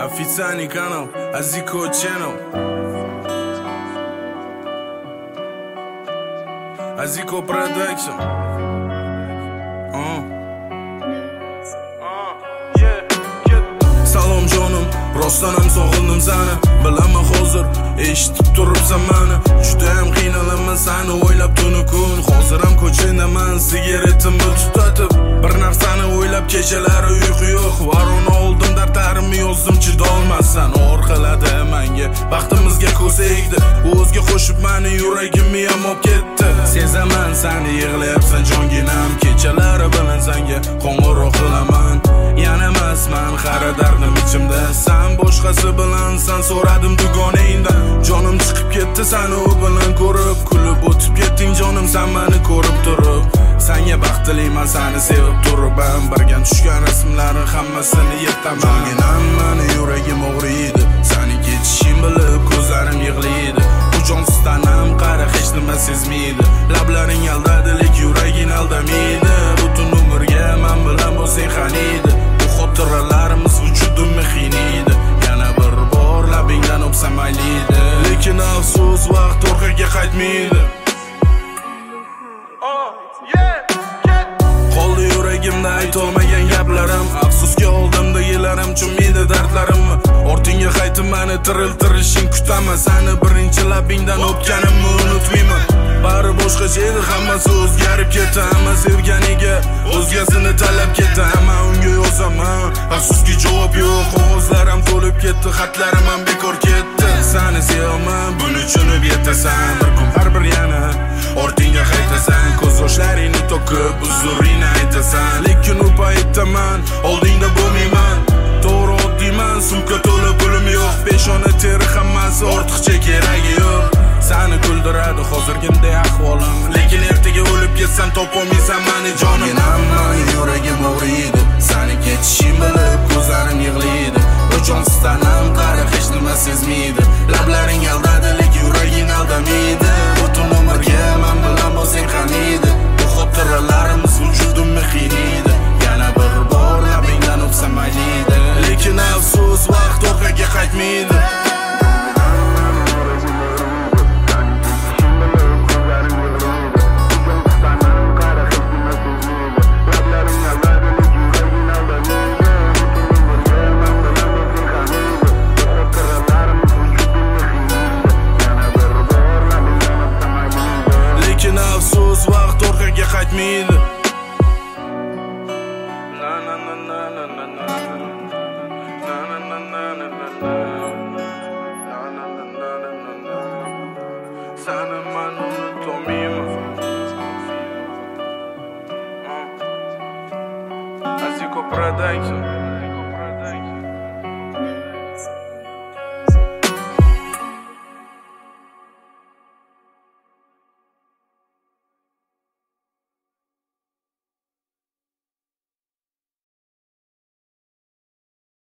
Официальный канал Aziko Channel. Aziko Production. Salom jonim, rostdan sog'indim seni. Bilaman hozir eshitib turibsan meni. Juda ham qiynalaman seni o'ylab tuni kun. Hozir ham ko'chadaman sigaretimni tutatib. Bir narsani o'ylab kechalari uyqu yo'q. Varona oldim dartarimni yozdim chidolmassan. Orqaladi menga baxtimizga ko'z egdi. O'zga qo'shib meni yuragimni ham olib ketdi. Sezaman seni yig'layapsan jonginam. Kechalari bilan senga qo'ng'iroq qilaman. Yana emasman xaradardim ichimda. Sen boshqasi bilan san so'radim dugonangdan. Jonim chiqib ketdi seni u bilan ko'rib. Kulib o'tib ketding jonim sen meni ko'rib turib. Senga baxtliman seni sevib turibman. Birga tushgan rasmlaring hammasini yirtaman. Jonginam meni yuragim og'riydi. Seni ketishing bilib ko'zlarim yig'laydi. Bu jonsizdan ham qara hech nima sezmaydi. Lablaring aldadi lek yuraging aldamaydi. Butun umrga men bilan bo'lsang qaniydi. Bu xotiralarimiz vujudimni qiynaydi. Yana bir bor labingdan o'psam mayliydi. Lekin afsus vaqt orqaga qaytmaydi. Qoldi yuragimda aytolmagan gaplarim. Afsuski oldimdagilarim cho'miydi dardlarimni. Ortingga qaytib meni tiriltirishing kutaman. Seni birinchi labingdan o'pganimni unutmayman. Bari boshqacha edi, hammasi o'zgarib ketdi. Hamma sevganiga o'zgasini talab ketdi. Hamma unga yozaman, afsuski javob yo'q. Qog'ozlarim to'lib ketdi, xatlarim ham bekor ketdi. Seni sevaman, buni tushunib yetasan. Bir kun baribir yana ortingga qaytasan. Ko'z yoshlaringni to'kib huzuringni aytasan. Lekin u paytda men oldingda bo'lmayman. To'g'ri oddiyman, sumka to'la pulim yo'q. Peshona teri hammasi ortiqcha keragi yo'q. Seni kuldiradi hozirginday ahvolim. Lekin ertaga o'lib ketsam topolmaysan meni jonim. Meni yuragim og'riydi. Seni ketishing bilib ko'zlarim yig'laydi. Bu jonsizdan ham qara hech nima sezmaydi. Lablaring aldadi lek yuraging aldamaydi. Butun umrga men bilan bo'lsang qaniydi. Bu xotiralarimiz vujudimni qiynaydi. Yana bir bor labingdan o'psam mayliydi. Lekin afsus vaqt orqaga qaytmaydi. Afsus vaqt orqaga qaytmaydi. Seni men unutolmayman. Aziko Production.